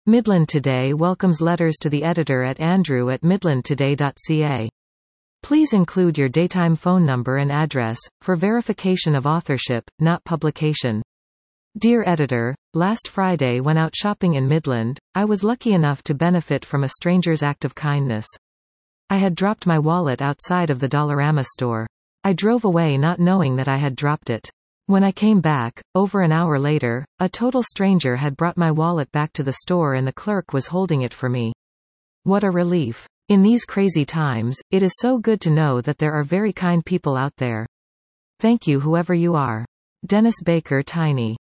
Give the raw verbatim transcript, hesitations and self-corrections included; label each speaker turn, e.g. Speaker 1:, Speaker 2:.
Speaker 1: Midland Today welcomes letters to the editor at andrew at midland today dot c a. Please include your daytime phone number and address, for verification of authorship, not publication. Dear Editor, last Friday when out shopping in Midland, I was lucky enough to benefit from a stranger's act of kindness. I had dropped my wallet outside of the Dollarama store. I drove away not knowing that I had dropped it. When I came back, over an hour later, a total stranger had brought my wallet back to the store and the clerk was holding it for me. What a relief. In these crazy times, it is so good to know that there are very kind people out there. Thank you whoever you are. Dennis Baker Tiny.